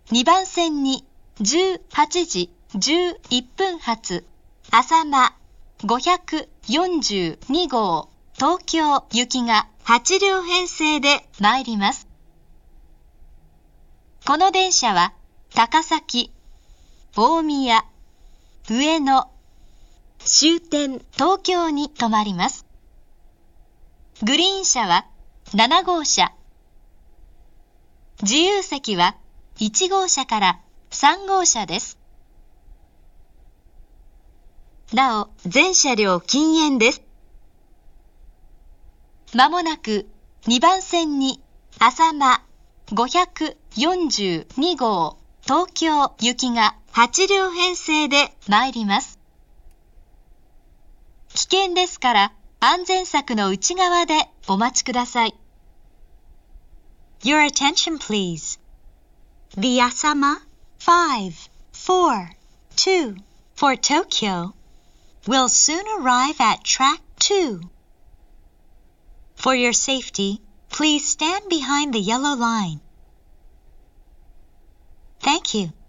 2番線に18時11分発浅間542号東京行きが8両編成で参ります。この電車は高崎、大宮、上野、終点東京に停まります。グリーン車は7号車。自由席は1号車から3号車です。なお、全車両禁煙です。まもなく2番線に浅間542号東京行きが8両編成で参ります。危険ですから安全柵の内側でお待ちください。 Your attention please. The Asama 542 for Tokyo will soon arrive at track 2. For your safety, please stand behind the yellow line. Thank you.